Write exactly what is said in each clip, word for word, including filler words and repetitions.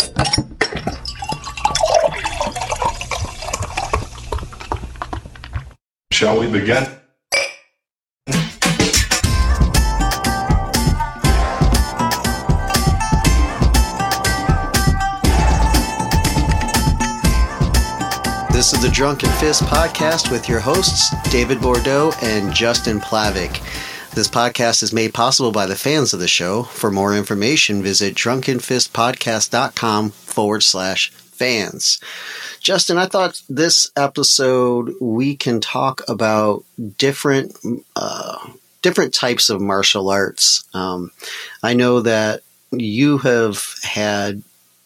Shall we begin? This is the Drunken Fist podcast with your hosts, David Bordeaux and Justin Plavic. This podcast is made possible by the fans of the show. For more information, visit drunkenfistpodcast.com forward slash fans. Justin, I thought this episode we can talk about different uh, different types of martial arts. Um, I know that you have had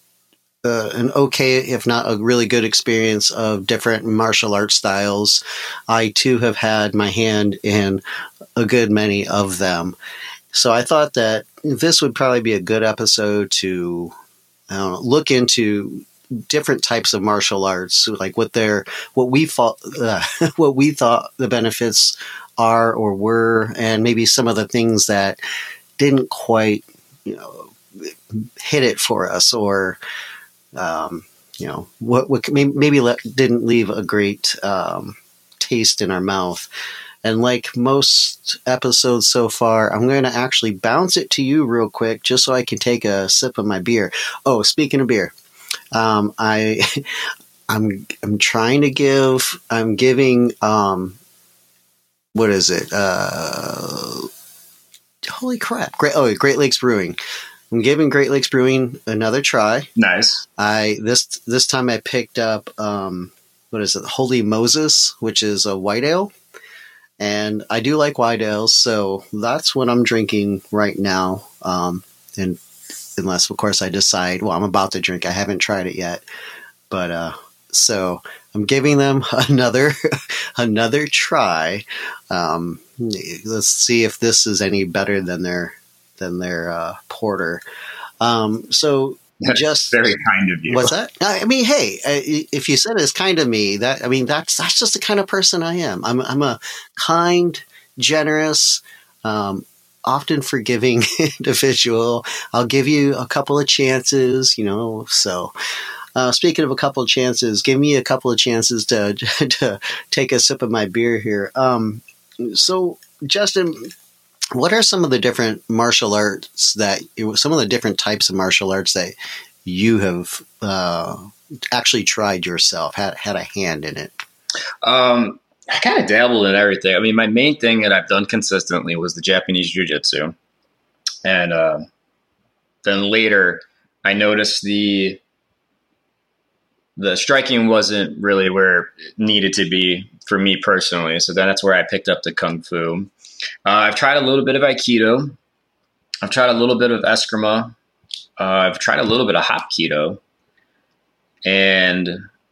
Uh, an okay, if not a really good experience of different martial arts styles. I too have had my hand in a good many of them. So I thought that this would probably be a good episode to I don't know, look into different types of martial arts, like what their what we thought uh, what we thought the benefits are or were, and maybe some of the things that didn't quite, you know, hit it for us, or Um, you know, what, what maybe let, didn't leave a great um, taste in our mouth. And like most episodes so far, I'm going to actually bounce it to you real quick, just so I can take a sip of my beer. Oh, speaking of beer, um, I, I'm, I'm trying to give, I'm giving, um, what is it? Uh, holy crap! Great, oh, Great Lakes Brewing. I'm giving Great Lakes Brewing another try. Nice. I this this time I picked up um, what is it? Holy Moses, which is a white ale, and I do like white ales, so that's what I'm drinking right now. Um, and unless, of course, I decide, well, I'm about to drink. I haven't tried it yet, but uh, so I'm giving them another another try. Um, let's see if this is any better than their. than their uh, porter. Um, so that's just very kind of you. What's that? I mean, hey, if you said it's kind of me, that I mean, that's that's just the kind of person I am. I'm I'm a kind, generous, um, often forgiving individual. I'll give you a couple of chances, you know. So, uh, speaking of a couple of chances, give me a couple of chances to to take a sip of my beer here. Um, so, Justin, what are some of the different martial arts that some of the different types of martial arts that you have uh, actually tried yourself, had had a hand in it? Um, I kind of dabbled in everything. I mean, my main thing that I've done consistently was the Japanese jiu-jitsu. And uh, then later I noticed the the striking wasn't really where it needed to be for me personally. So then that's where I picked up the Kung Fu. Uh, I've tried a little bit of Aikido. I've tried a little bit of Eskrima. Uh, I've tried a little bit of Hapkido. And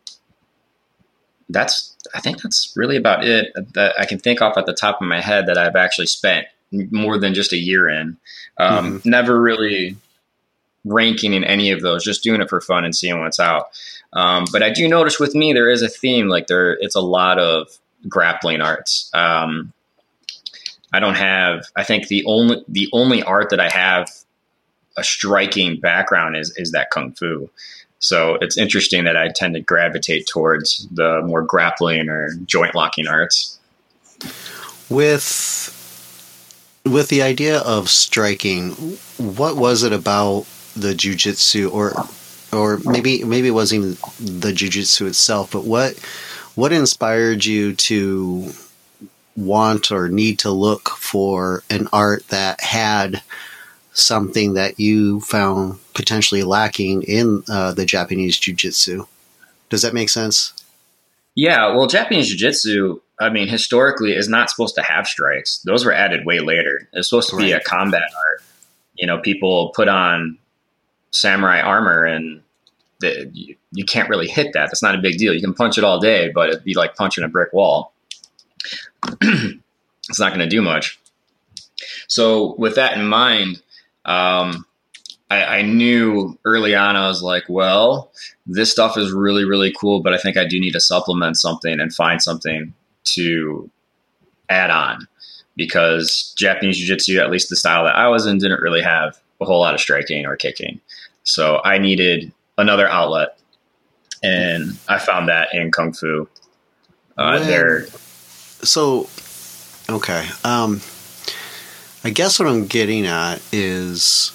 that's, I think that's really about it that I can think off at the top of my head that I've actually spent more than just a year in. Um, mm-hmm. Never really ranking in any of those, just doing it for fun and seeing what's out. Um, but I do notice with me, there is a theme, like there, it's a lot of grappling arts. Um, I don't have, I think the only, the only art that I have a striking background is, is that Kung Fu. So it's interesting that I tend to gravitate towards the more grappling or joint locking arts. With, with the idea of striking, what was it about the jiu-jitsu, or, or maybe, maybe it wasn't even the jiu-jitsu itself, but what, what inspired you to want or need to look for an art that had something that you found potentially lacking in uh, the Japanese jiu-jitsu? Does that make sense? Yeah, well, Japanese jiu-jitsu, I mean, historically is not supposed to have strikes. Those were added way later. It's supposed to be right. a combat art. You know, people put on samurai armor and the, you, you can't really hit that. That's not a big deal. You can punch it all day, but it'd be like punching a brick wall. It's not going to do much. So with that in mind, um, I, I knew early on, I was like, well, this stuff is really, really cool, but I think I do need to supplement something and find something to add on, because Japanese jiu-jitsu, at least the style that I was in, didn't really have a whole lot of striking or kicking. So I needed another outlet. And I found that in Kung Fu. Uh, when, there. So, okay. Um, I guess what I'm getting at is,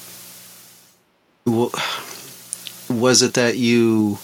was it that you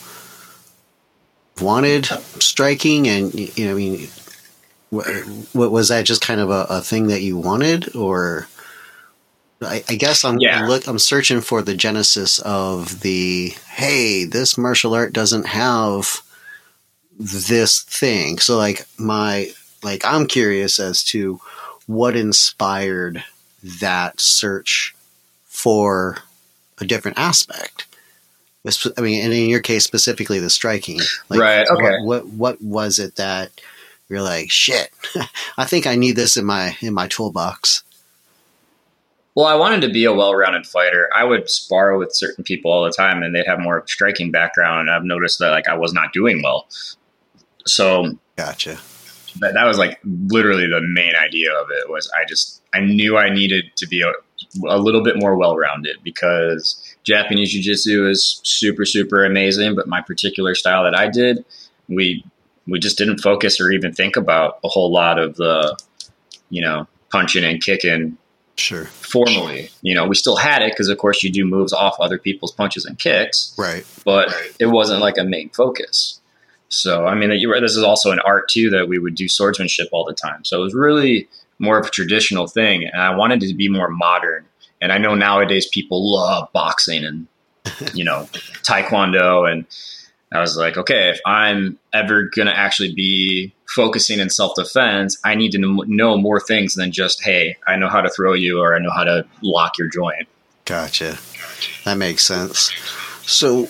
wanted striking, and you know, I mean, what was that? Just kind of a, a thing that you wanted, or I, I guess I'm yeah. look, I'm searching for the genesis of the hey, this martial art doesn't have this thing. So like my like I'm curious as to what inspired that search for a different aspect. I mean, and in your case specifically, the striking. Like, right. Okay. What, what what was it that you're like, shit? I think I need this in my in my toolbox. Well, I wanted to be a well-rounded fighter. I would spar with certain people all the time, and they'd have more of a striking background. And I've noticed that like I was not doing well. So, gotcha. That, that was like literally the main idea of it. Was I just I knew I needed to be a, a little bit more well-rounded, because Japanese jiu-jitsu is super, super amazing. But my particular style that I did, we we just didn't focus or even think about a whole lot of the, you know, punching and kicking. Sure. Formally, you know, we still had it because, of course, you do moves off other people's punches and kicks. Right. But it wasn't like a main focus. So, I mean, this is also an art, too, that we would do swordsmanship all the time. So it was really more of a traditional thing. And I wanted it to be more modern. And I know nowadays people love boxing and, you know, taekwondo. And I was like, okay, if I'm ever going to actually be focusing in self-defense, I need to know more things than just, hey, I know how to throw you or I know how to lock your joint. Gotcha. That makes sense. So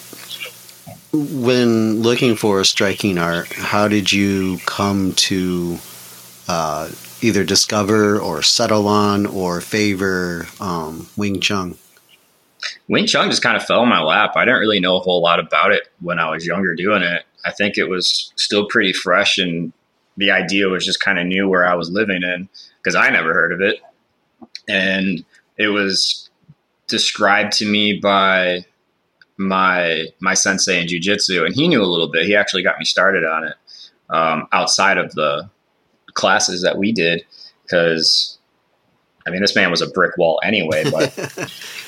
when looking for a striking art, how did you come to uh, either discover or settle on or favor um, Wing Chun? Wing Chun just kind of fell in my lap. I didn't really know a whole lot about it when I was younger doing it. I think it was still pretty fresh, and the idea was just kind of new where I was living in, because I never heard of it. And it was described to me by my my sensei in jiu-jitsu, and he knew a little bit. He actually got me started on it um, outside of the classes that we did, because, I mean, this man was a brick wall anyway, but...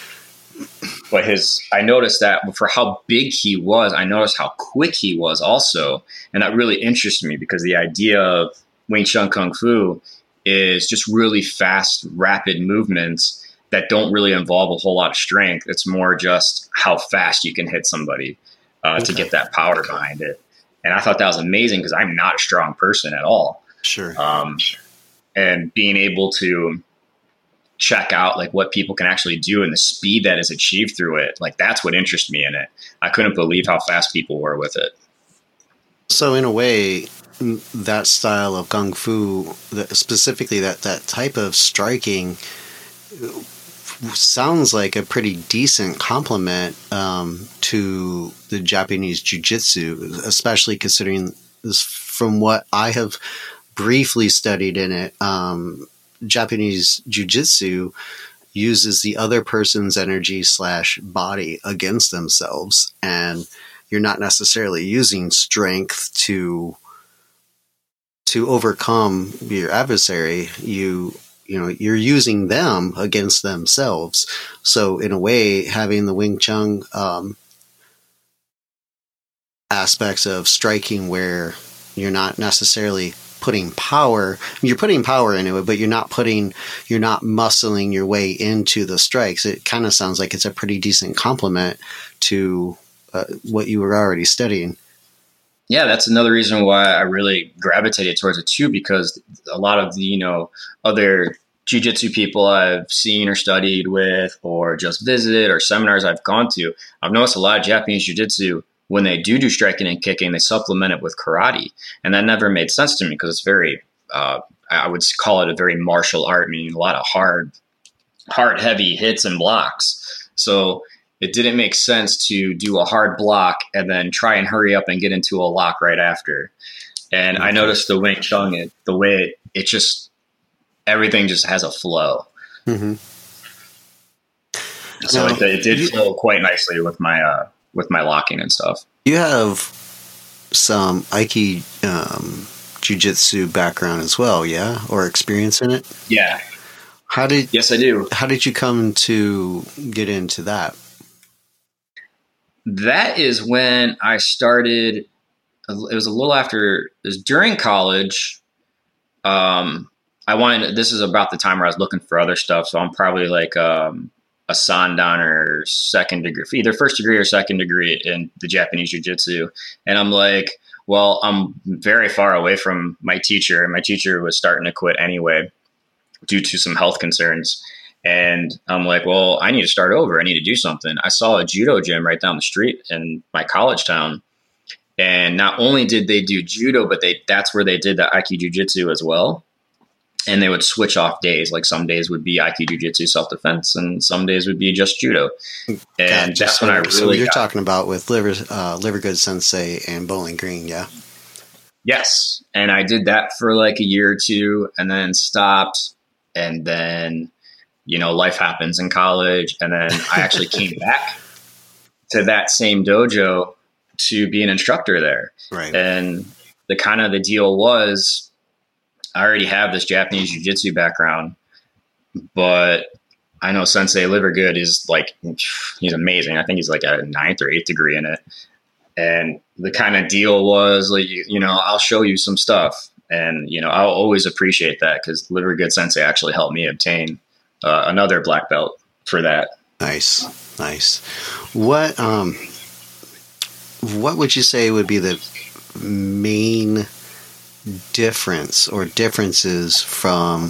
But his, I noticed that for how big he was, I noticed how quick he was also. And that really interested me, because the idea of Wing Chun Kung Fu is just really fast, rapid movements that don't really involve a whole lot of strength. It's more just how fast you can hit somebody uh, okay. to get that power behind it. And I thought that was amazing, because I'm not a strong person at all. Sure. Um, and being able to check out like what people can actually do and the speed that is achieved through it. Like, that's what interested me in it. I couldn't believe how fast people were with it. So in a way, that style of Kung Fu, specifically that, that type of striking, sounds like a pretty decent complement um, to the Japanese jiu-jitsu, especially considering this, from what I have briefly studied in it, um, Japanese jiu-jitsu uses the other person's energy slash body against themselves, and you're not necessarily using strength to to overcome your adversary. You you know you're using them against themselves. So in a way, having the Wing Chun um, aspects of striking, where you're not necessarily putting power, you're putting power into it, but you're not putting, you're not muscling your way into the strikes. It kind of sounds like it's a pretty decent complement to uh, what you were already studying. Yeah, that's another reason why I really gravitated towards it too, because a lot of the, you know, other jiu-jitsu people I've seen or studied with, or just visited, or seminars I've gone to, I've noticed a lot of Japanese jiu-jitsu, when they do do striking and kicking, they supplement it with karate. And that never made sense to me, because it's very, uh, I would call it a very martial art, meaning a lot of hard, hard, heavy hits and blocks. So it didn't make sense to do a hard block and then try and hurry up and get into a lock right after. And I noticed the Wing Chun, it, the way it, it just, everything just has a flow. Mm-hmm. So now, it, it did you, flow quite nicely with my, uh, with my locking and stuff. You have some Aiki um, jiu-jitsu background as well, yeah? Or experience in it? Yeah. How did Yes, I do. How did you come to get into that? That is when I started. It was a little after, it was during college. Um, I wanted, this is about the time where I was looking for other stuff. So I'm probably like um, a Sandan or second degree, either first degree or second degree in the Japanese jiu-jitsu. And I'm like, well, I'm very far away from my teacher, and my teacher was starting to quit anyway due to some health concerns. And I'm like, well, I need to start over. I need to do something. I saw a judo gym right down the street in my college town. And not only did they do judo, but they that's where they did the Aiki Jiu-Jitsu as well. And they would switch off days. Like some days would be Aiki Jiu-Jitsu self-defense, and some days would be just judo. And gotcha. that's so, when I really So you're got, talking about with Liver, uh, Livergood Sensei and Bowling Green, yeah? Yes. And I did that for like a year or two and then stopped. And then, you know, life happens in college. And then I actually came back to that same dojo to be an instructor there. Right. And the kind of the deal was, I already have this Japanese jiu-jitsu background, but I know Sensei Livergood is like, he's amazing. I think he's like a ninth or eighth degree in it. And the kind of deal was like, you, you know, I'll show you some stuff. And, you know, I'll always appreciate that, because Livergood Sensei actually helped me obtain uh, another black belt for that. Nice. Nice. What, um, what would you say would be the main difference or differences from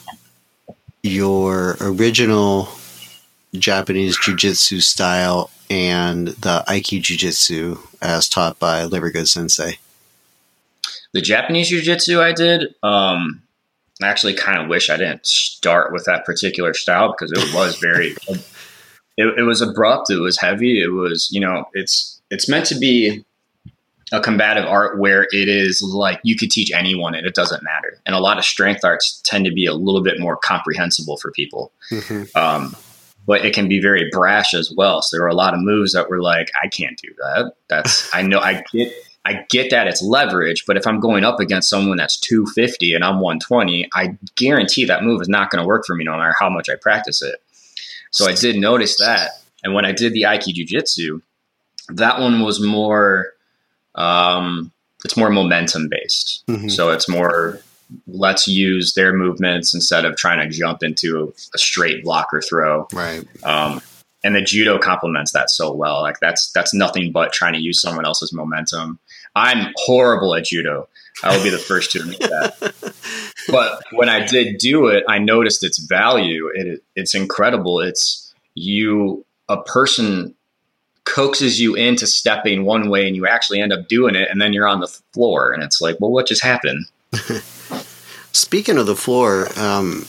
your original Japanese jiu-jitsu style and the Aiki jiu-jitsu as taught by Livergood Sensei? The Japanese jiu-jitsu I did, um, I actually kind of wish I didn't start with that particular style, because it was very, it, it was abrupt. It was heavy. It was, you know, it's, it's meant to be a combative art where it is like you could teach anyone and it doesn't matter. And a lot of strength arts tend to be a little bit more comprehensible for people. Mm-hmm. Um, but it can be very brash as well. So there were a lot of moves that were like, I can't do that. That's, I know I get, I get that it's leverage, but if I'm going up against someone that's two fifty and I'm one twenty, I guarantee that move is not going to work for me no matter how much I practice it. So I did notice that. And when I did the Aiki Jiu-Jitsu, that one was more, um, it's more momentum based. Mm-hmm. So it's more, let's use their movements instead of trying to jump into a, a straight block or throw. Right. Um, and the judo complements that so well. Like that's, that's nothing but trying to use someone else's momentum. I'm horrible at judo. I will be the first to admit that. But when I did do it, I noticed its value. It, it's incredible. It's you, a person coaxes you into stepping one way and you actually end up doing it, and then you're on the floor and it's like, well, what just happened? Speaking of the floor, um,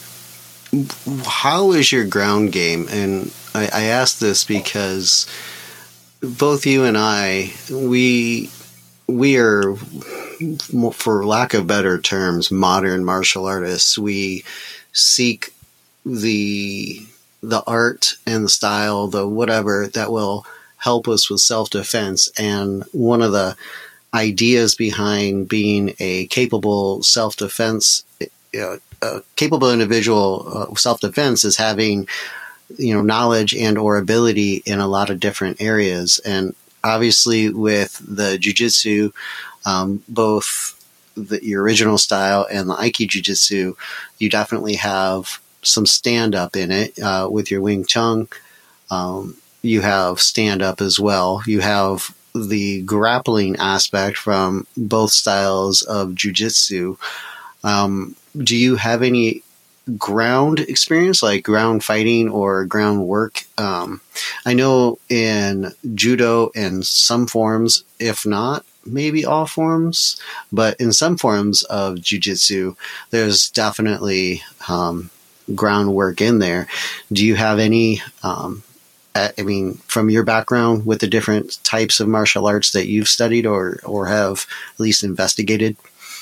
how is your ground game? And I, I ask this because both you and I, we we are, for lack of better terms, modern martial artists. We seek the the art and the style, the whatever that will help us with self-defense. And one of the ideas behind being a capable self-defense, you know, a capable individual uh, self-defense is having, you know, knowledge and or ability in a lot of different areas. And obviously with the jiu-jitsu, um, both the, your original style and the Aiki jiu-jitsu, you definitely have some stand-up in it uh, with your Wing Chun. Um, you have stand-up as well. You have the grappling aspect from both styles of jiu-jitsu. Um, do you have any ground experience, like ground fighting or ground work? Um, I know in judo in some forms, if not maybe all forms, but in some forms of jiu-jitsu, there's definitely um, groundwork in there. Do you have any, um, I mean, from your background with the different types of martial arts that you've studied or, or have at least investigated?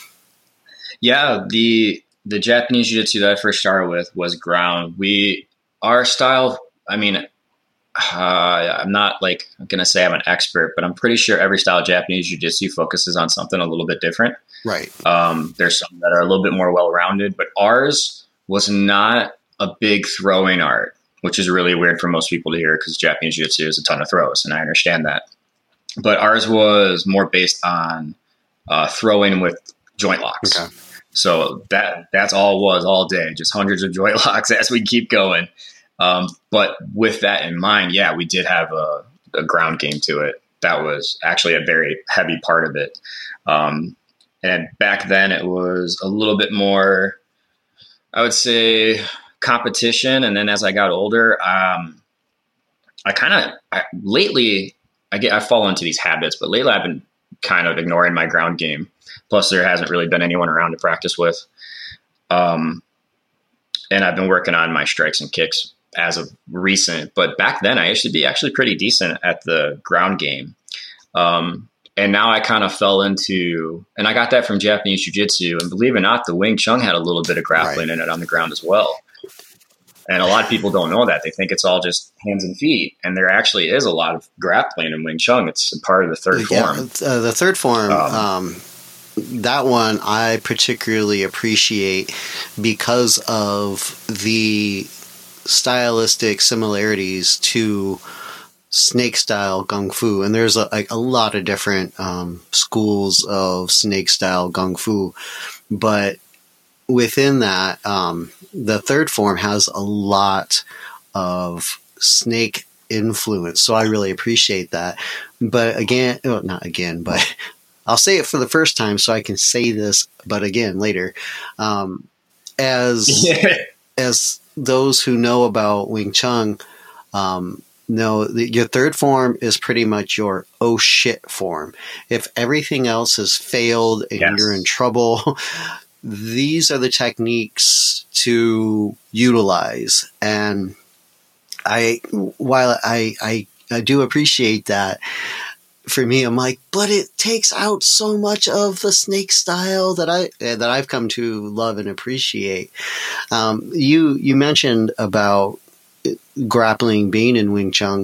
Yeah, the the Japanese jiu-jitsu that I first started with was ground. We, our style, I mean, uh, I'm not like I'm gonna say I'm an expert, but I'm pretty sure every style of Japanese jiu-jitsu focuses on something a little bit different. Right. Um, there's some that are a little bit more well-rounded, but ours was not a big throwing art, which is really weird for most people to hear because Japanese jiu-jitsu is a ton of throws, and I understand that. But ours was more based on uh, throwing with joint locks. Okay. So that that's all it was all day, just hundreds of joint locks as we keep going. Um, but with that in mind, yeah, we did have a, a ground game to it. That was actually a very heavy part of it. Um, and back then it was a little bit more, I would say, competition. And then as I got older, um, I kind of lately I get I fall into these habits, but lately I've been kind of ignoring my ground game. Plus, there hasn't really been anyone around to practice with. Um, and I've been working on my strikes and kicks as of recent. But back then, I used to be actually pretty decent at the ground game. Um, and now I kind of fell into, and I got that from Japanese jiu-jitsu. And believe it or not, the Wing Chun had a little bit of grappling right. in it on the ground as well. And a lot of people don't know that. They think it's all just hands and feet. And there actually is a lot of grappling in Wing Chun. It's a part of the third yeah, form. Uh, the third form, um, um, that one I particularly appreciate because of the stylistic similarities to snake style Kung Fu. And there's a, like a lot of different um, schools of snake style Kung Fu. But within that, um, the third form has a lot of snake influence. So I really appreciate that. But again, well, not again, but I'll say it for the first time so I can say this, but again, later. Um, as, yeah. as those who know about Wing Chun, um, know that your third form is pretty much your oh shit form. If everything else has failed and yes. you're in trouble, these are the techniques to utilize. And I, while I, I, I do appreciate that, for me, I'm like, but it takes out so much of the snake style that I that I've come to love and appreciate. Um, you you mentioned about grappling being in Wing Chun,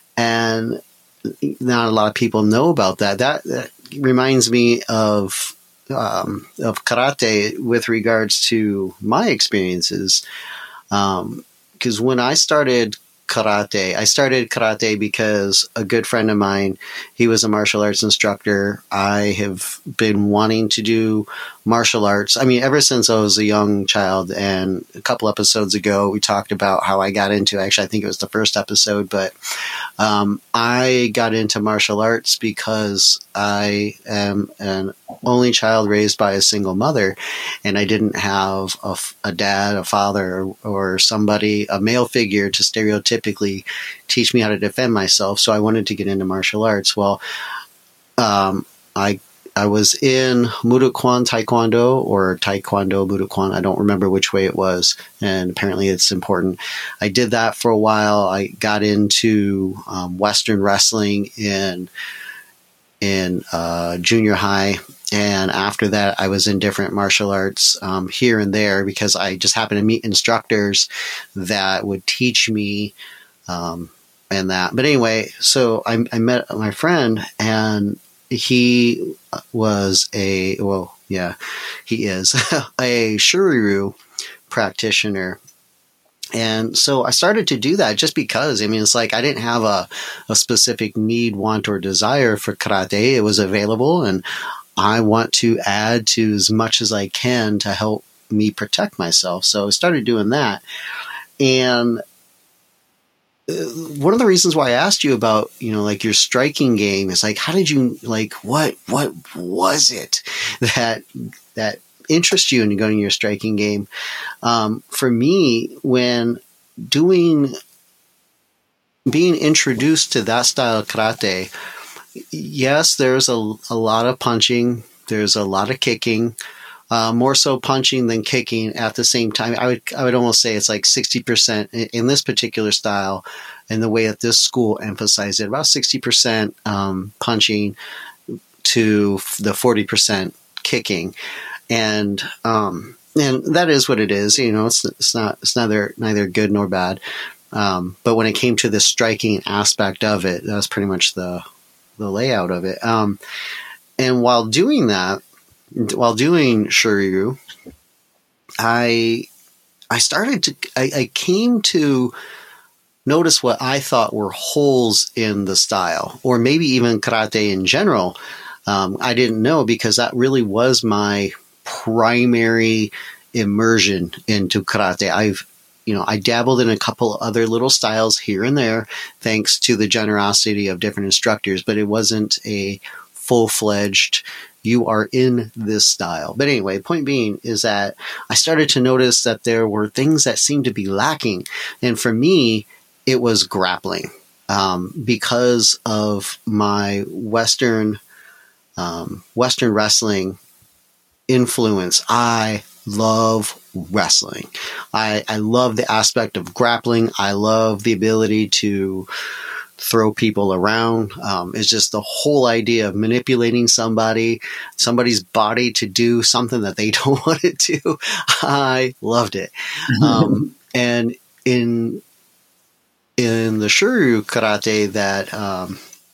and not a lot of people know about that. That, that reminds me of um, of karate with regards to my experiences. Um, because when I started karate, I started karate because a good friend of mine, he was a martial arts instructor. I have been wanting to do martial arts. I mean, ever since I was a young child, and a couple episodes ago, we talked about how I got into, actually, I think it was the first episode, but um, I got into martial arts because I am an only child raised by a single mother, and I didn't have a, a dad, a father, or, or somebody, a male figure to stereotypically teach me how to defend myself. So I wanted to get into martial arts. Well, um, I I was in Murukwan Taekwondo or Taekwondo Murukwan. I don't remember which way it was, and apparently it's important. I did that for a while. I got into um, Western wrestling in in uh, junior high. And after that, I was in different martial arts um, here and there because I just happened to meet instructors that would teach me um, and that. But anyway, so I, I met my friend, and he was a, well, yeah, he is a Shuriru practitioner. And so I started to do that just because, I mean, it's like I didn't have a, a specific need, want, or desire for karate. It was available, and I want to add to as much as I can to help me protect myself. So I started doing that. And one of the reasons why I asked you about, you know, like your striking game is like, how did you, like, what, what was it that, that interest you in going to your striking game? Um, for me, when doing, being introduced to that style of karate, yes, there's a, a lot of punching. There's a lot of kicking, uh, more so punching than kicking at the same time. I would, I would almost say it's like sixty percent in, in this particular style, and the way that this school emphasized it, about sixty percent um, punching to the forty percent kicking. And, um, and that is what it is. You know, it's, it's not, it's neither, neither good nor bad. Um, but when it came to the striking aspect of it, that was pretty much the the layout of it. Um, and while doing that, while doing Shoryu, I I started to I, I came to notice what I thought were holes in the style, or maybe even karate in general. Um, I didn't know, because that really was my primary immersion into karate. I've, you know, I dabbled in a couple other little styles here and there, thanks to the generosity of different instructors, but it wasn't a full-fledged, you are in this style. But anyway, point being is that I started to notice that there were things that seemed to be lacking. And for me, it was grappling. Um, because of my Western, um, Western wrestling influence, I love wrestling. I, I love the aspect of grappling. I love the ability to throw people around. Um, it's just the whole idea of manipulating somebody, somebody's body to do something that they don't want to do. I loved it. Um, and in in the Shoryu karate that um,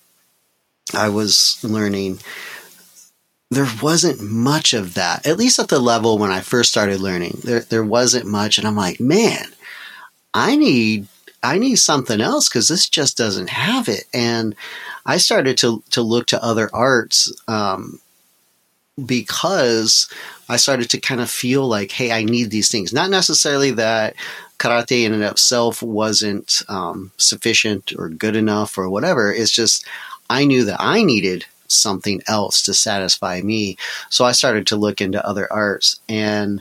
I was learning, there wasn't much of that, at least at the level when I first started learning. There, there wasn't much, and I'm like, man, I need, I need something else, because this just doesn't have it. And I started to to look to other arts, um, because I started to kind of feel like, hey, I need these things. Not necessarily that karate in and of itself wasn't um, sufficient or good enough or whatever. It's just I knew that I needed something else to satisfy me. So I started to look into other arts. And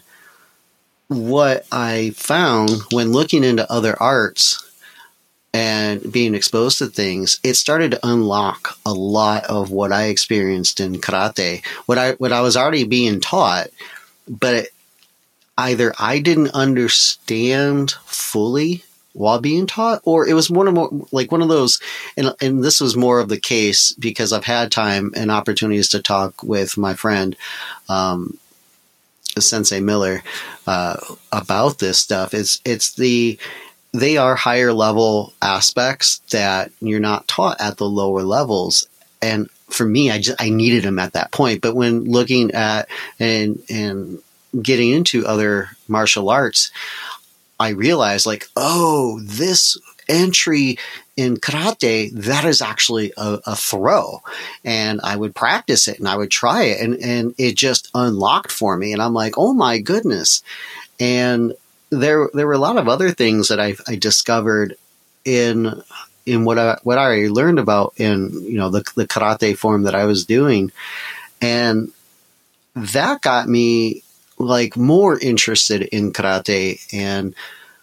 what I found when looking into other arts and being exposed to things, it started to unlock a lot of what I experienced in karate, what I what I was already being taught, but it, either I didn't understand fully while being taught, or it was one of more like one of those, and and this was more of the case because I've had time and opportunities to talk with my friend, um, Sensei Miller, uh, about this stuff. It's it's the they are higher level aspects that you're not taught at the lower levels. And for me, I just, I needed them at that point. But when looking at and, and getting into other martial arts, I realized like, oh, this entry in karate, that is actually a, a throw. And I would practice it and I would try it, and, and it just unlocked for me. And I'm like, oh my goodness. And There, there were a lot of other things that I, I discovered in in what I what I already learned about in you know the the karate form that I was doing, and that got me like more interested in karate. And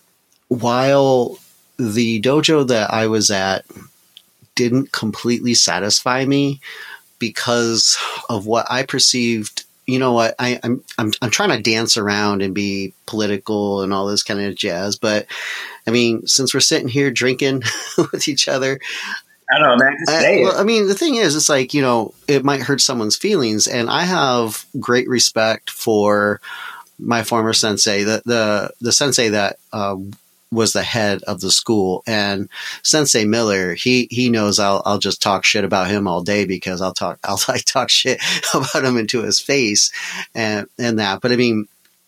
while the dojo that I was at didn't completely satisfy me because of what I perceived. You know what? I, I'm I'm I'm trying to dance around and be political and all this kind of jazz, but I mean, since we're sitting here drinking with each other, I don't know, man. Just say I, it. well, I mean, the thing is, it's like you know, it might hurt someone's feelings, and I have great respect for my former sensei, the the the sensei that uh, was the head of the school, and Sensei Miller. He he knows I'll I'll just talk shit about him all day because I'll talk I'll like talk shit about him into his face and and that. But I mean,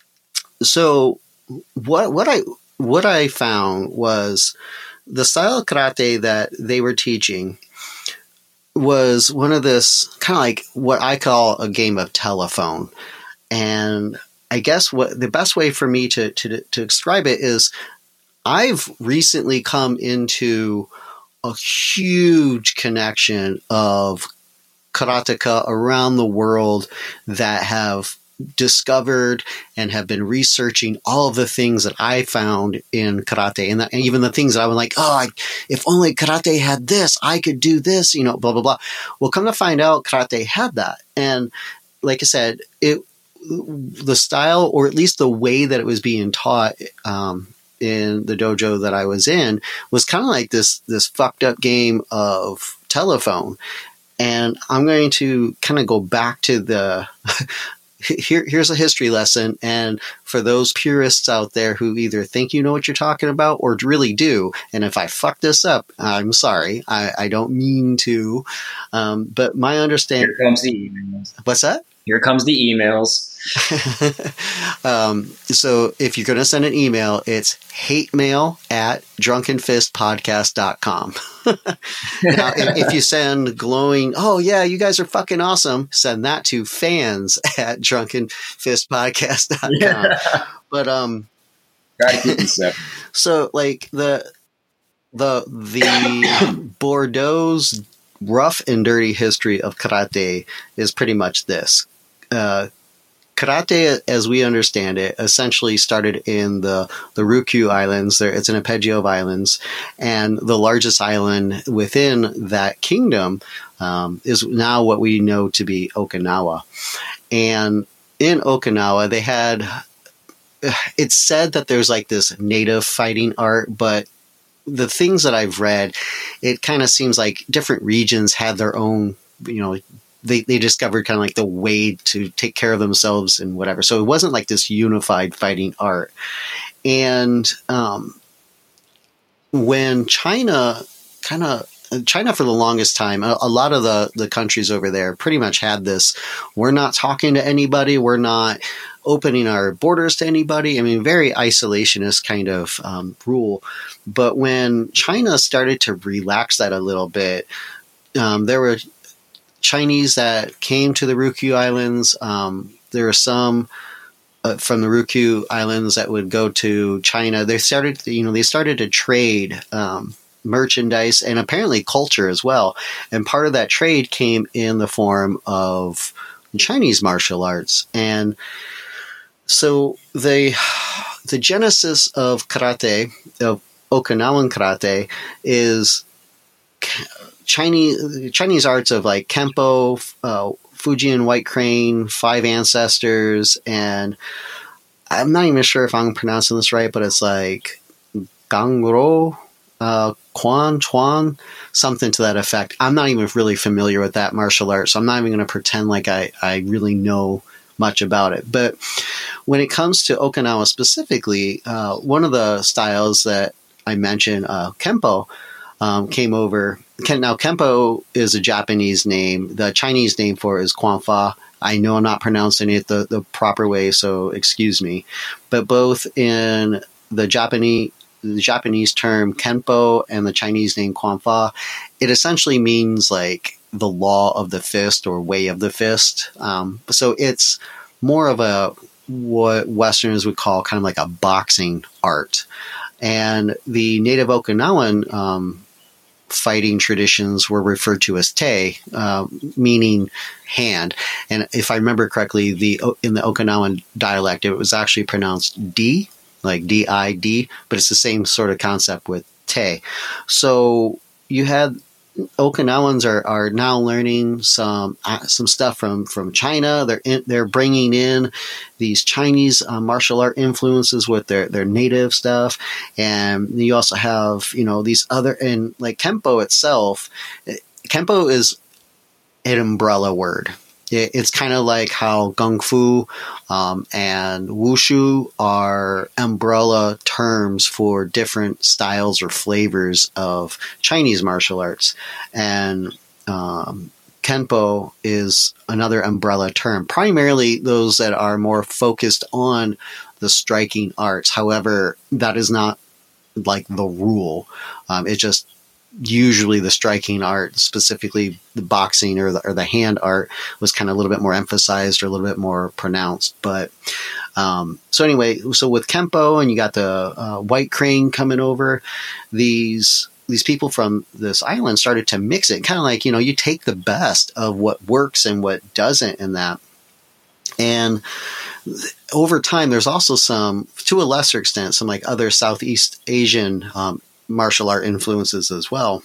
so what what I what I found was the style of karate that they were teaching was one of this kind of like what I call a game of telephone. And I guess what the best way for me to to to describe it is, I've recently come into a huge connection of karateka around the world that have discovered and have been researching all of the things that I found in karate, and, that, and even the things that I was like, oh, I, if only karate had this, I could do this, you know, blah, blah, blah. Well, come to find out, karate had that. And like I said, it the style, or at least the way that it was being taught, um, in the dojo that I was in, was kind of like this this fucked up game of telephone. And I'm going to kind of go back to the here, here's a history lesson. And for those purists out there who either think you know what you're talking about or really do, and if I fuck this up, I'm sorry. I, I don't mean to. Um, but my understanding. Here comes the emails. What's that? Here comes the emails. um, so if you're going to send an email, it's hate mail at drunken fist podcast dot com. Now, if, if you send glowing, oh yeah, you guys are fucking awesome, send that to fans at drunken fist podcast dot com. Yeah. But, um, gotta keep it separate. So like the, the, the Bordeaux's rough and dirty history of karate is pretty much this. Uh, Karate, as we understand it, essentially started in the, the Ryukyu Islands. There, it's an arpeggio of islands, and the largest island within that kingdom um, is now what we know to be Okinawa. And in Okinawa, they had. It's said that there's like this native fighting art, but the things that I've read, it kind of seems like different regions had their own, you know. They, they discovered kind of like the way to take care of themselves and whatever. So it wasn't like this unified fighting art. And um, when China kind of, China for the longest time, a, a lot of the, the countries over there pretty much had this, we're not talking to anybody. We're not opening our borders to anybody. I mean, very isolationist kind of um, rule. But when China started to relax that a little bit, um, there were Chinese that came to the Ryukyu Islands. Um, there were some uh, from the Ryukyu Islands that would go to China. They started, you know, they started to trade um, merchandise and apparently culture as well. And part of that trade came in the form of Chinese martial arts. And so the the genesis of karate, of Okinawan karate, is Chinese Chinese arts of like Kempo, uh, Fujian White Crane, Five Ancestors, and I'm not even sure if I'm pronouncing this right, but it's like Gangro, uh, Quan, Chuan, something to that effect. I'm not even really familiar with that martial art, so I'm not even going to pretend like I, I really know much about it. But when it comes to Okinawa specifically, uh, one of the styles that I mentioned, uh, Kempo, um, came over. Now, Kempo is a Japanese name. The Chinese name for it is Kwanfa. I know I'm not pronouncing it the, the proper way, so excuse me. But both in the Japanese the Japanese term Kenpo and the Chinese name Kwanfa, it essentially means like the law of the fist or way of the fist. Um, so it's more of a what Westerners would call kind of like a boxing art. And the native Okinawan um, fighting traditions were referred to as te, uh, meaning hand. And if I remember correctly, the in the Okinawan dialect, it was actually pronounced D, like D I D, but it's the same sort of concept with te. So you had Okinawans are, are now learning some uh, some stuff from, from China. They're in, they're bringing in these Chinese uh, martial art influences with their, their native stuff, and you also have you know these other and like Kempo itself. Kempo is an umbrella word. It, it's kind of like how Kung Fu um, and Wushu are umbrella terms for different styles or flavors of Chinese martial arts. And um, Kenpo is another umbrella term, primarily those that are more focused on the striking arts. However, that is not like the rule. Um, it just usually the striking art, specifically the boxing or the, or the hand art, was kind of a little bit more emphasized or a little bit more pronounced. But um, so anyway, so with Kempo and you got the uh, White Crane coming over, these these people from this island started to mix it, kind of like, you know, you take the best of what works and what doesn't in that. And over time, there's also some, to a lesser extent, some like other Southeast Asian um, martial art influences as well.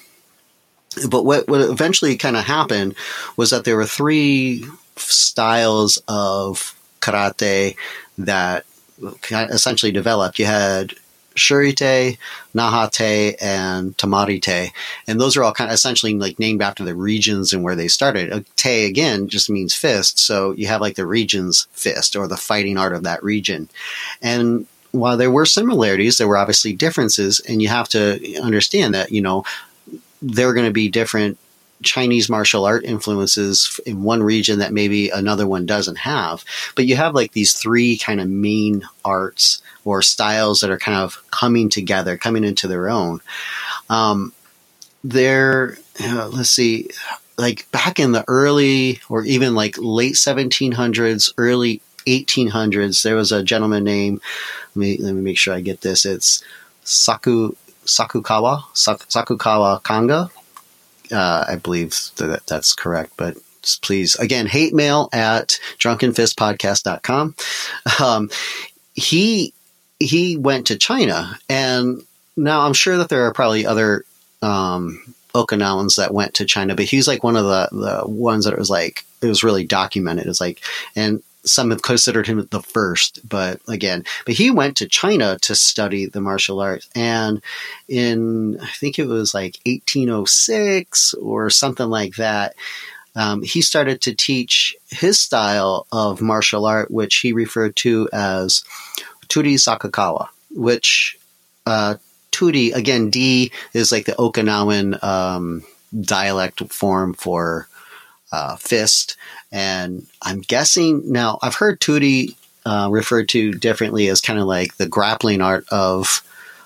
But what, what eventually kind of happened was that there were three styles of karate that essentially developed. You had Shurite, Nahate, and Tamarite. And those are all kind of essentially like named after the regions and where they started. Uh, Te, again, just means fist. So you have like the region's fist or the fighting art of that region. And while there were similarities, there were obviously differences. And you have to understand that, you know, there are going to be different Chinese martial art influences in one region that maybe another one doesn't have. But you have like these three kind of main arts or styles that are kind of coming together, coming into their own. Um, there, uh, let's see, like back in the early or even like late seventeen hundreds, early eighteen hundreds, there was a gentleman named, let me, let me make sure I get this. It's Saku, Sakukawa, Sakukawa Kanga. Uh, I believe that that's correct, but please, again, hate mail at drunken fist podcast dot com. Um, he, he went to China, and now I'm sure that there are probably other, um, Okinawans that went to China, but he's like one of the, the ones that it was like, it was really documented. It's like, and some have considered him the first, but again, but he went to China to study the martial arts. And in, I think it was like eighteen oh six or something like that, um, he started to teach his style of martial art, which he referred to as Tudi Sakukawa, which, uh, Tudi, again, D is like the Okinawan, um, dialect form for, uh, fist. And I'm guessing now I've heard Tudi uh, referred to differently as kind of like the grappling art of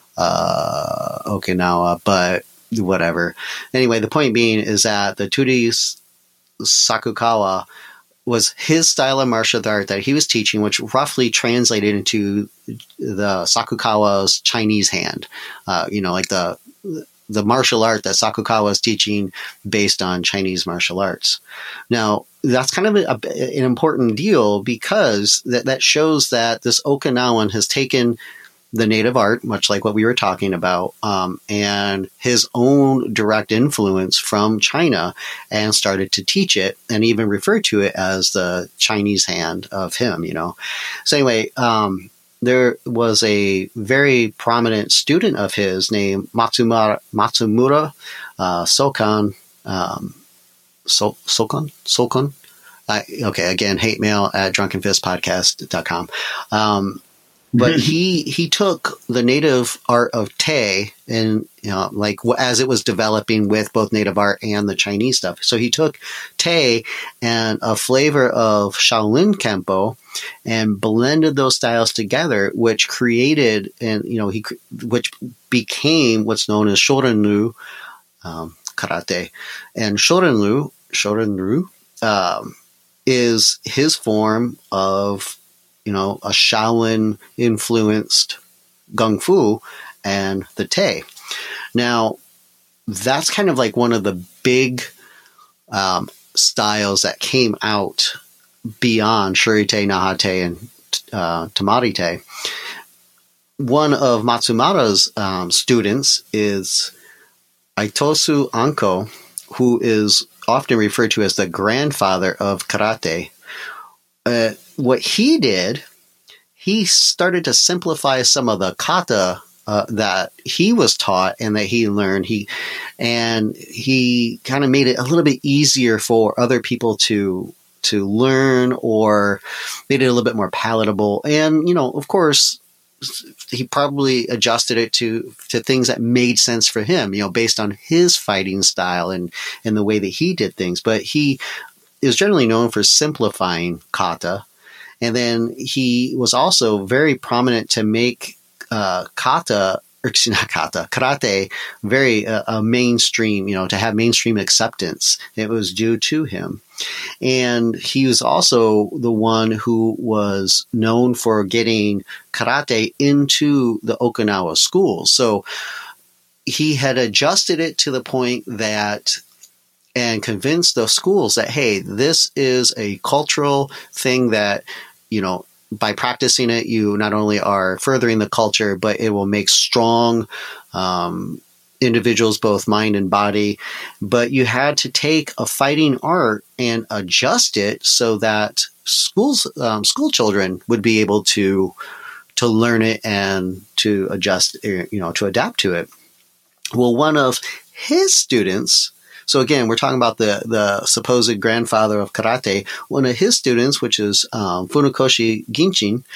uh, Okinawa, but whatever. Anyway, the point being is that the Tudi Sakukawa was his style of martial art that he was teaching, which roughly translated into the Sakukawa's Chinese hand. Uh, you know, like the the martial art that Sakukawa is teaching based on Chinese martial arts. Now, that's kind of a, a, an important deal because that, that shows that this Okinawan has taken the native art, much like what we were talking about, um, and his own direct influence from China and started to teach it and even refer to it as the Chinese hand of him, you know. So anyway, um, there was a very prominent student of his named Matsumura, Matsumura uh, Sokan, um, so, Sokan, Sokan. Uh, okay, again, hate mail at drunken fist podcast dot com. Um, but he he took the native art of Te and, you know, like as it was developing with both native art and the Chinese stuff. So he took Te and a flavor of Shaolin Kempo and blended those styles together, which created and, you know, he which became what's known as Shorin-ryu um, karate. And Shorin-ryu, Shorin-ryu um, is his form of, you know, a Shaolin influenced Gung Fu and the Te. Now, that's kind of like one of the big um, styles that came out beyond Shurite, Nahate, and uh, Tamarite. One of Matsumura's um, students is Aitosu Anko, who is often referred to as the grandfather of karate. Uh, what he did, he started to simplify some of the kata uh, that he was taught and that he learned. He and he kind of made it a little bit easier for other people to to learn, or made it a little bit more palatable. And, you know, of course, he probably adjusted it to to things that made sense for him, you know, based on his fighting style and and the way that he did things. But he is generally known for simplifying kata. And then he was also very prominent to make uh, kata, or not kata, karate, very uh, a mainstream, you know, to have mainstream acceptance. It was due to him. And he was also the one who was known for getting karate into the Okinawa schools. So he had adjusted it to the point that and convinced the schools that, hey, this is a cultural thing that, you know, by practicing it, you not only are furthering the culture, but it will make strong um, individuals, both mind and body. But you had to take a fighting art and adjust it so that schools, um, school children would be able to to learn it and to adjust, you know, to adapt to it. Well, one of his students, so again, we're talking about the, the supposed grandfather of karate, one of his students, which is um, Funakoshi Ginshin,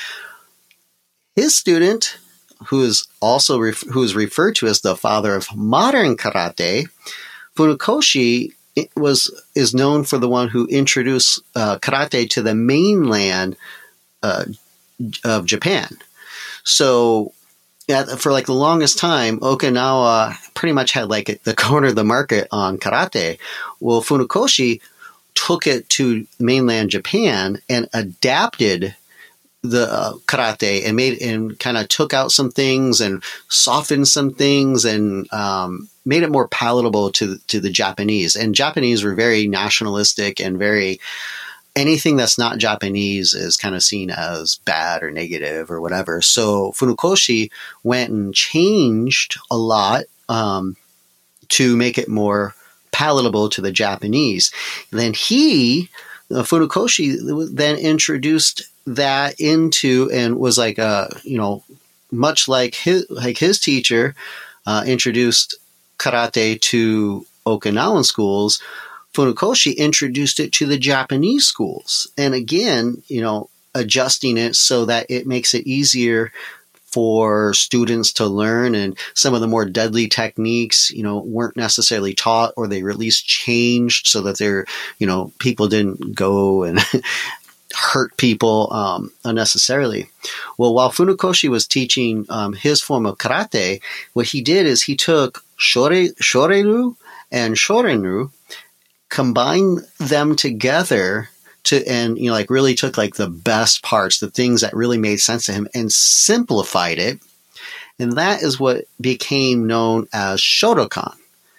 his student, who is also ref- who is referred to as the father of modern karate, Funakoshi was is known for the one who introduced uh, karate to the mainland uh, of Japan. So, yeah, for like the longest time, Okinawa pretty much had like the corner of the market on karate. Well, Funakoshi took it to mainland Japan and adapted the uh, karate and made and kind of took out some things and softened some things and um, made it more palatable to to the Japanese. And Japanese were very nationalistic and very anything that's not Japanese is kind of seen as bad or negative or whatever. So Funakoshi went and changed a lot um, to make it more palatable to the Japanese. Then he, uh, Funakoshi, then introduced that into and was like a, you know, much like his like his teacher uh, introduced karate to Okinawan schools, Funakoshi introduced it to the Japanese schools. And again, you know, adjusting it so that it makes it easier for students to learn, and some of the more deadly techniques, you know, weren't necessarily taught, or they were at least changed so that they're, you know, people didn't go and hurt people um, unnecessarily. Well, while Funakoshi was teaching um, his form of karate, what he did is he took shore, shoreru and shorenru, combined them together to, and, you know, like really took like the best parts, the things that really made sense to him, and simplified it. And that is what became known as Shotokan.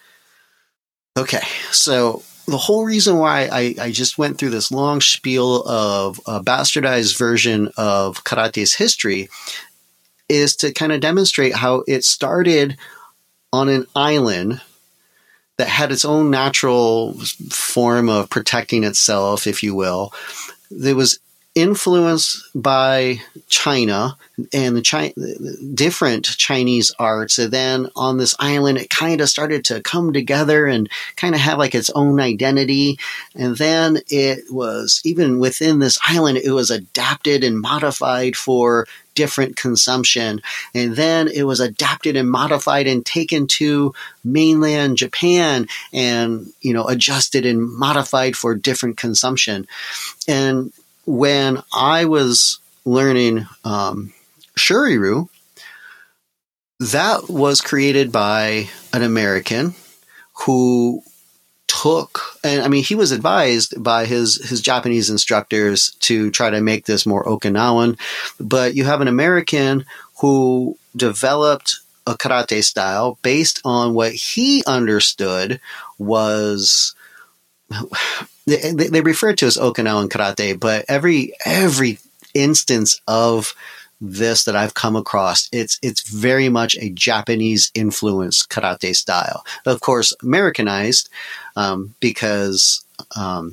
Okay, so the whole reason why I, I just went through this long spiel of a bastardized version of karate's history is to kind of demonstrate how it started on an island that had its own natural form of protecting itself, if you will. It was influenced by China and the Chi- different Chinese arts. And then on this island, it kind of started to come together and kind of have like its own identity. And then it was, even within this island, it was adapted and modified for different consumption. And then it was adapted and modified and taken to mainland Japan and, you know, adjusted and modified for different consumption. And when I was learning um, Shorin-ryu, that was created by an American who took, and I mean, he was advised by his, his Japanese instructors to try to make this more Okinawan, but you have an American who developed a karate style based on what he understood was, they, they refer to it as Okinawan karate, but every, every instance of this that I've come across, it's it's very much a Japanese influenced karate style. Of course, Americanized um, because um,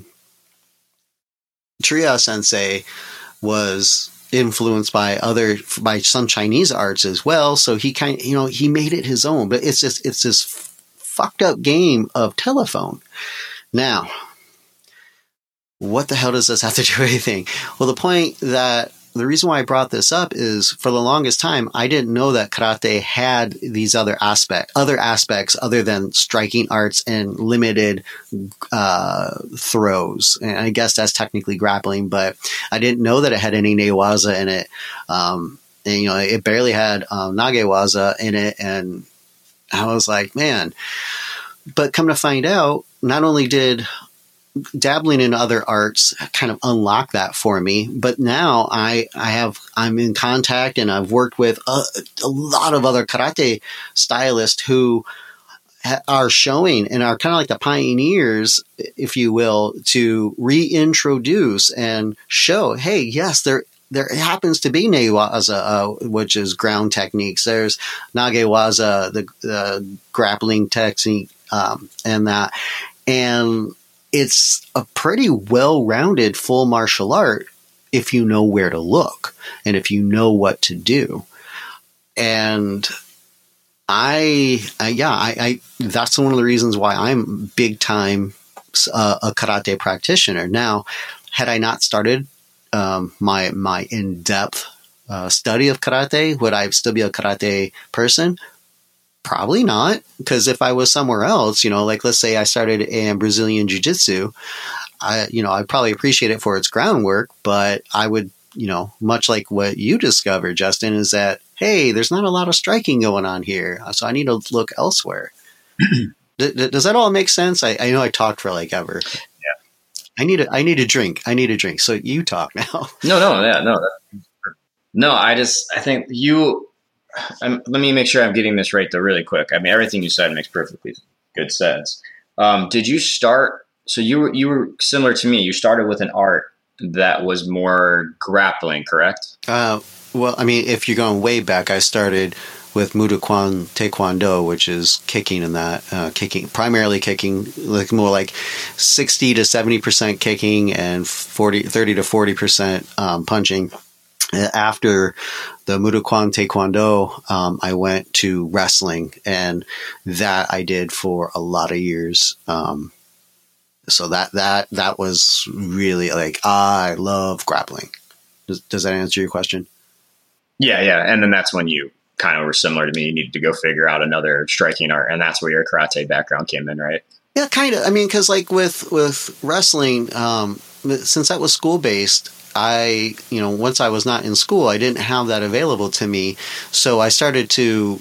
Tsuruya Sensei was influenced by other by some Chinese arts as well. So he kind you know he made it his own. But it's just it's this f- fucked up game of telephone. Now, what the hell does this have to do with anything? Well, the point that The reason why I brought this up is for the longest time, I didn't know that karate had these other aspect, other aspects other than striking arts and limited uh, throws. And I guess that's technically grappling, but I didn't know that it had any newaza in it. Um, and, you know, it barely had um, nagewaza in it. And I was like, man. But come to find out, not only did dabbling in other arts kind of unlock that for me, but now I, I have, I'm in contact and I've worked with a, a lot of other karate stylists who ha- are showing and are kind of like the pioneers, if you will, to reintroduce and show, hey, yes, there, there happens to be newaza, uh, which is ground techniques. There's nagewaza, the, the grappling technique, um, and that, and it's a pretty well-rounded full martial art if you know where to look and if you know what to do. And I, I yeah, I, I, that's one of the reasons why I'm big time uh, a karate practitioner. Now, had I not started um, my my in depth uh, study of karate, would I still be a karate person? Probably not, because if I was somewhere else, you know, like let's say I started in Brazilian Jiu-Jitsu, I, you know, I'd probably appreciate it for its groundwork, but I would, you know, much like what you discovered, Justin, is that, hey, there's not a lot of striking going on here, so I need to look elsewhere. d- d- does that all make sense? I, I know I talked for like ever. Yeah. I need a, I need a drink. I need a drink. So you talk now. No, no, yeah, no, that, no. I just, I think you. I'm, let me make sure I'm getting this right though, really quick. I mean, everything you said makes perfectly good sense. Um, did you start? So you were you were similar to me. You started with an art that was more grappling, correct? Uh, well, I mean, if you're going way back, I started with Mudokan Taekwondo, which is kicking in that, uh, kicking, primarily kicking, like more like sixty to seventy percent kicking and forty, thirty to forty percent um, punching. After the Mudokan Taekwondo, um, I went to wrestling, and that I did for a lot of years. Um, so that, that, that was really like, I love grappling. Does, does that answer your question? Yeah. Yeah. And then that's when you kind of were similar to me. You needed to go figure out another striking art, and that's where your karate background came in, right? Yeah, kind of. I mean, cause like with, with wrestling, um, since that was school based, I, you know, once I was not in school, I didn't have that available to me. So I started to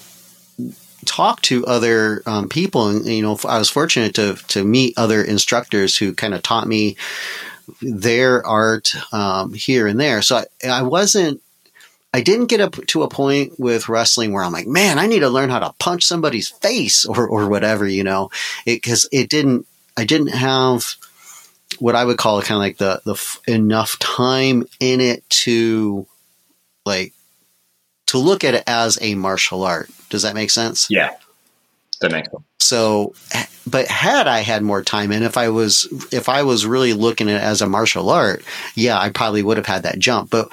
talk to other um, people, and, you know, I was fortunate to, to meet other instructors who kind of taught me their art um, here and there. So I, I wasn't, I didn't get up to a point with wrestling where I'm like, man, I need to learn how to punch somebody's face or, or whatever, you know, it, cause it didn't, I didn't have what I would call kind of like the, the f- enough time in it to like, to look at it as a martial art. Does that make sense? Yeah, that makes sense. So, but had I had more time, and if I was, if I was really looking at it as a martial art, yeah, I probably would have had that jump. But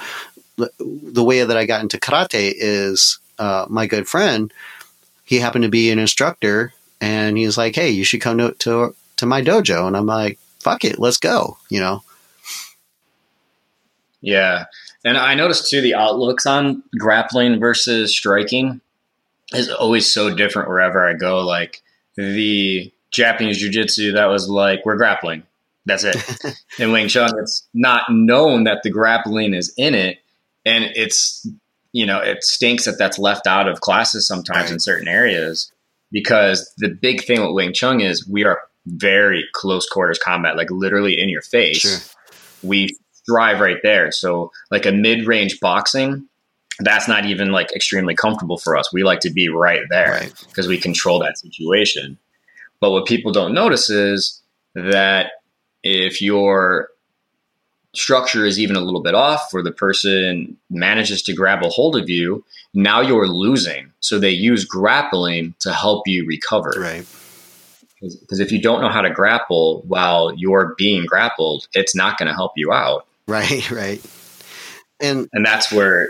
the way that I got into karate is, uh, my good friend, he happened to be an instructor, and he's like, hey, you should come to, to, to my dojo. And I'm like, fuck it, let's go, you know? Yeah. And I noticed too, the outlooks on grappling versus striking is always so different wherever I go. Like the Japanese jiu-jitsu, that was like, we're grappling. That's it. In Wing Chun, it's not known that the grappling is in it. And it's, you know, it stinks that that's left out of classes sometimes, right, in certain areas, because the big thing with Wing Chun is we are very close quarters combat, like literally in your face. Sure. We thrive right there. So like a mid-range boxing, that's not even like extremely comfortable for us. We like to be right there because right, we control that situation. But what people don't notice is that if your structure is even a little bit off, or the person manages to grab a hold of you, now you're losing. So they use grappling to help you recover. Right. Because if you don't know how to grapple while you're being grappled, it's not going to help you out. Right, right. And and that's where...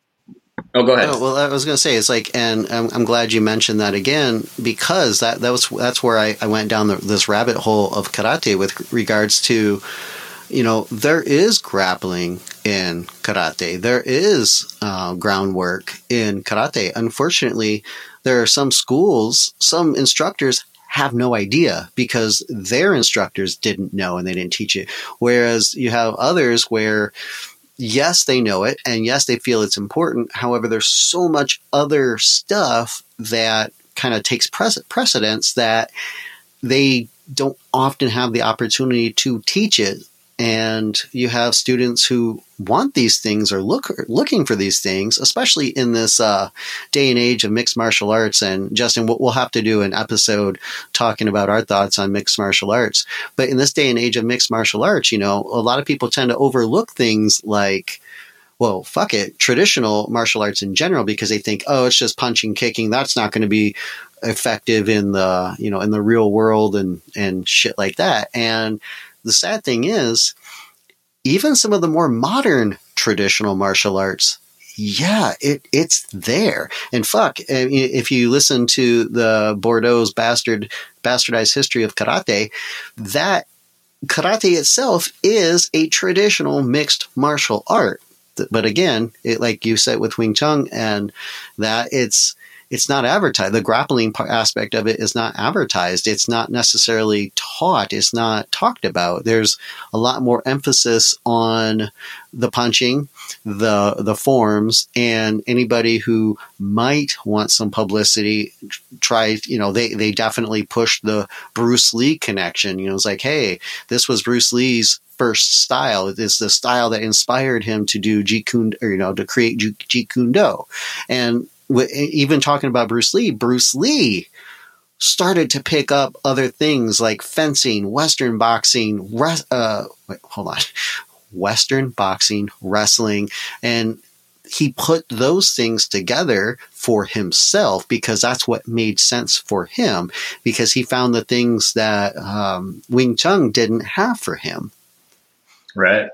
Oh, go ahead. Oh, well, I was going to say, it's like, and I'm, I'm glad you mentioned that again, because that, that was, that's where I, I went down the, this rabbit hole of karate with regards to, you know, there is grappling in karate. There is uh, groundwork in karate. Unfortunately, there are some schools, some instructors have no idea because their instructors didn't know and they didn't teach it. Whereas you have others where, yes, they know it, and yes, they feel it's important. However, there's so much other stuff that kind of takes precedence that they don't often have the opportunity to teach it. And you have students who want these things or look looking for these things, especially in this uh, day and age of mixed martial arts. And Justin, we'll have to do an episode talking about our thoughts on mixed martial arts. But in this day and age of mixed martial arts, you know, a lot of people tend to overlook things like, well, fuck it, traditional martial arts in general, because they think, oh, it's just punching, kicking. That's not going to be effective in the, you know, in the real world and, and shit like that. And the sad thing is, even some of the more modern traditional martial arts, yeah, it it's there. And fuck, if you listen to the Bordeaux's bastard bastardized history of karate, that karate itself is a traditional mixed martial art. But again, it, like you said with Wing Chun, and that it's it's not advertised. The grappling aspect of it is not advertised. It's not necessarily taught. It's not talked about. There's a lot more emphasis on the punching, the the forms, and anybody who might want some publicity tries, you know, they, they definitely push the Bruce Lee connection. You know, it's like, hey, this was Bruce Lee's first style. It's the style that inspired him to do Jeet Kune, or, you know, to create Jeet Kune Do. And even talking about Bruce Lee, Bruce Lee started to pick up other things like fencing, Western boxing, res- uh, wait, hold on, Western boxing, wrestling, and he put those things together for himself because that's what made sense for him, because he found the things that um, Wing Chun didn't have for him. Right.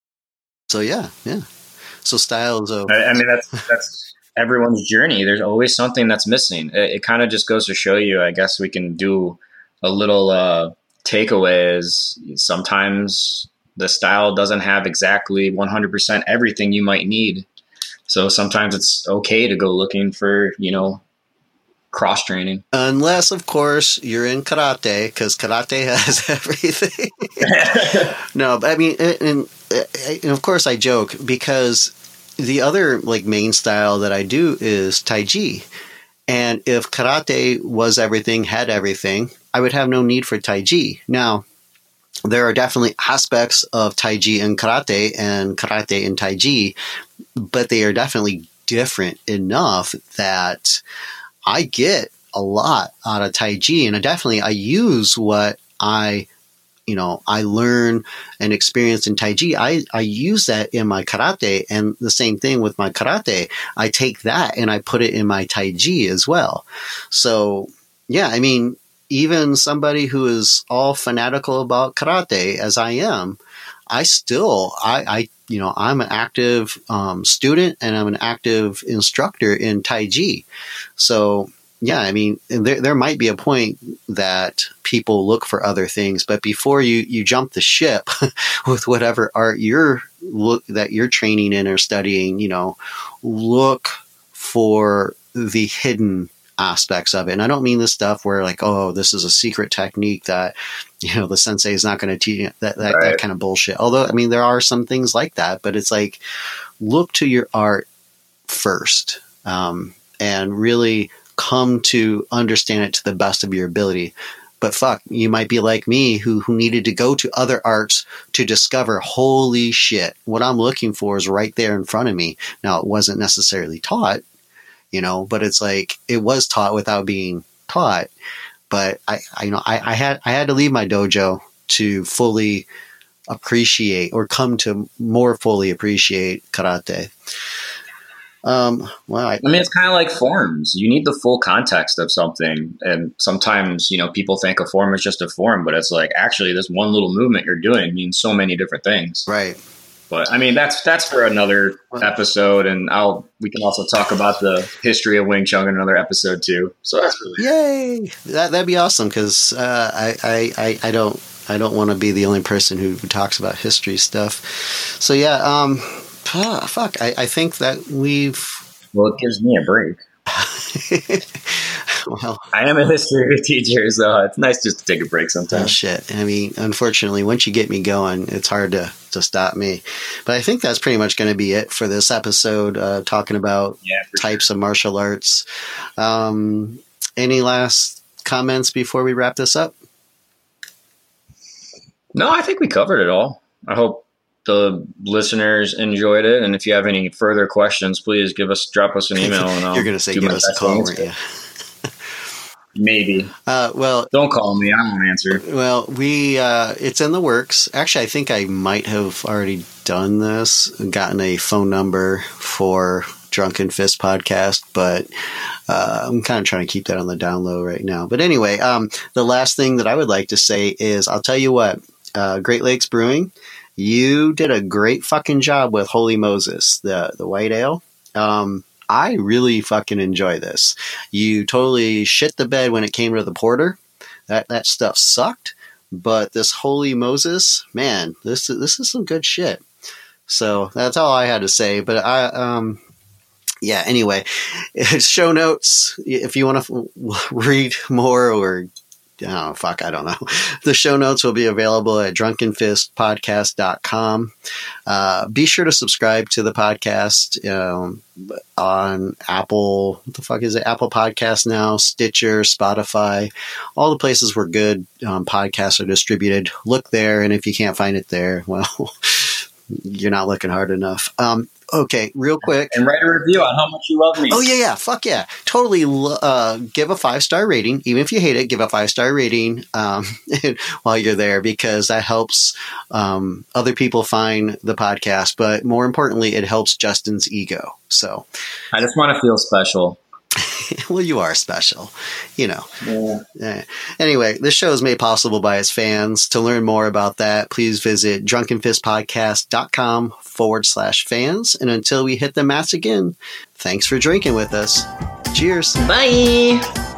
So yeah, yeah. So styles of. I, I mean, that's that's. everyone's journey. There's always something that's missing. It, it kind of just goes to show you, I guess we can do a little uh, takeaway is sometimes the style doesn't have exactly one hundred percent everything you might need. So sometimes it's okay to go looking for, you know, cross training. Unless, of course, you're in karate, because karate has everything. No, but I mean, and, and of course I joke because the other like main style that I do is Tai Chi. And if karate was everything, had everything, I would have no need for Tai Chi. Now, there are definitely aspects of Tai Chi in karate and karate in Tai Chi, but they are definitely different enough that I get a lot out of Tai Chi. And I definitely, I use what I you know, I learn and experience in Tai Chi. I, I use that in my karate, and the same thing with my karate. I take that and I put it in my Tai Chi as well. So, yeah, I mean, even somebody who is all fanatical about karate, as I am, I still, I, I you know, I'm an active um, student and I'm an active instructor in Tai Chi. So, yeah, I mean, there there might be a point that people look for other things, but before you, you jump the ship with whatever art you're look that you're training in or studying, you know, look for the hidden aspects of it. And I don't mean the stuff where like, oh, this is a secret technique that, you know, the sensei is not going to teach you, that, that, right. that kind of bullshit. Although, I mean, there are some things like that, but it's like, look to your art first, um, and really come to understand it to the best of your ability. But fuck, you might be like me who, who needed to go to other arts to discover, holy shit, what I'm looking for is right there in front of me. Now, it wasn't necessarily taught, you know, but it's like, it was taught without being taught. But I, I you know, I, I had, I had to leave my dojo to fully appreciate or come to more fully appreciate karate. Um, well, I, I mean, it's kind of like forms. You need the full context of something. And sometimes, you know, people think a form is just a form, but it's like, actually, this one little movement you're doing means so many different things. Right. But I mean, that's, that's for another episode. And I'll, we can also talk about the history of Wing Chun in another episode too. So that's really, yay. That, that'd be awesome. Cause, uh, I, I, I, I don't, I don't want to be the only person who talks about history stuff. So yeah, um, Ah, fuck, I, I think that we've... Well, it gives me a break. Well, I am a history teacher, so it's nice just to take a break sometimes. Oh, shit. I mean, unfortunately, once you get me going, it's hard to, to stop me. But I think that's pretty much going to be it for this episode, uh, talking about yeah, types sure. of martial arts. Um, any last comments before we wrap this up? No, I think we covered it all. I hope the listeners enjoyed it, and if you have any further questions, please give us drop us an email. And I'll You're going to say give us a call, weren't you? Maybe. Uh, well, don't call me. I won't answer. Well, we uh, it's in the works. Actually, I think I might have already done this, gotten a phone number for Drunken Fist Podcast, but uh, I'm kind of trying to keep that on the down low right now. But anyway, um, the last thing that I would like to say is, I'll tell you what, uh, Great Lakes Brewing. you did a great fucking job with Holy Moses, the, the white ale. Um, I really fucking enjoy this. You totally shit the bed when it came to the porter. That that stuff sucked. But this Holy Moses, man, this this is some good shit. So that's all I had to say. But I, um, yeah. Anyway, show notes if you want to f- read more or. Oh, fuck, I don't know. The show notes will be available at drunken fist podcast dot com. Uh, be sure to subscribe to the podcast um, on Apple. What the fuck is it? Apple Podcasts now, Stitcher, Spotify, all the places where good um, podcasts are distributed. Look there, and if you can't find it there, well, you're not looking hard enough. Um, okay, real quick. And write a review on how much you love me. Oh, yeah, yeah. Fuck yeah. Totally uh, give a five-star rating. Even if you hate it, give a five-star rating um, while you're there, because that helps um, other people find the podcast. But more importantly, it helps Justin's ego. So I just want to feel special. Well, you are special, you know. Yeah. Yeah. Anyway, this show is made possible by its fans. To learn more about that, please visit drunkenfistpodcast.com forward slash fans. And until we hit the mats again, thanks for drinking with us. Cheers. Bye.